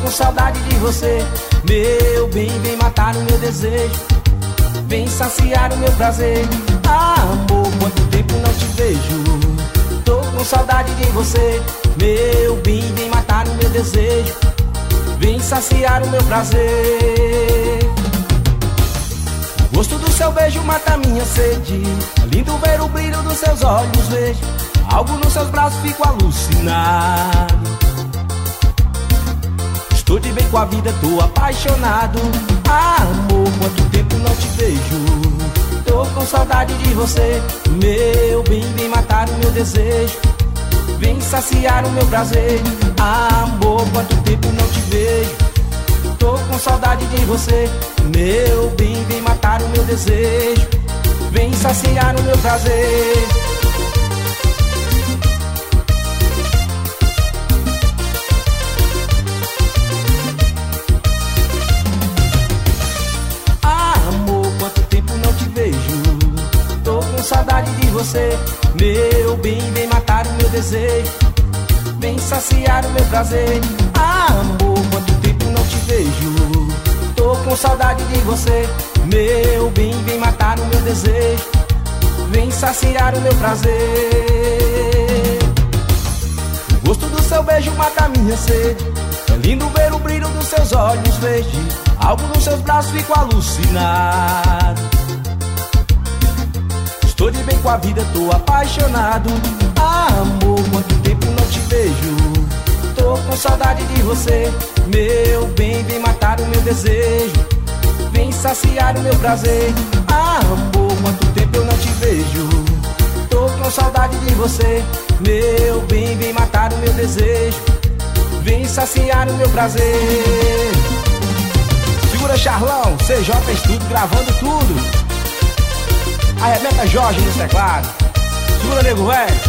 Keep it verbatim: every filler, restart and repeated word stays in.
com saudade de você. Meu bem, vem matar o meu desejo, vem saciar o meu prazer. Ah, amor, quanto tempo não te vejo, tô com saudade de você. Meu bem, vem matar o meu desejo, vem saciar o meu prazer. O gosto do seu beijo mata minha sede, é lindo ver o brilho dos seus olhos, vejo algo nos seus braços, fico alucinado. Estou de bem com a vida, tô apaixonado. Ah, amor, quanto tempo não te vejo, tô com saudade de você. Meu bem, vem matar o meu desejo, vem saciar o meu prazer. Ah, amor, quanto tempo não te vejo, tô com saudade de você. Meu bem, vem matar o meu desejo, vem saciar o meu prazer. Saudade de você, meu bem, vem matar o meu desejo, vem saciar o meu prazer. Ah, amor, quanto tempo não te vejo, tô com saudade de você. Meu bem, vem matar o meu desejo, vem saciar o meu prazer. O gosto do seu beijo mata a minha sede, é lindo ver o brilho dos seus olhos, vejo algo nos seus braços, fico alucinado. Estou de bem com a vida, tô apaixonado. Ah, amor, quanto tempo não te vejo, tô com saudade de você. Meu bem, vem matar o meu desejo, vem saciar o meu prazer. Ah, amor, quanto tempo eu não te vejo, tô com saudade de você. Meu bem, vem matar o meu desejo, vem saciar o meu prazer. Segura, Charlão, C J Estúdio gravando tudo. Arrebenta Jorge no teclado. Segura, nego velho.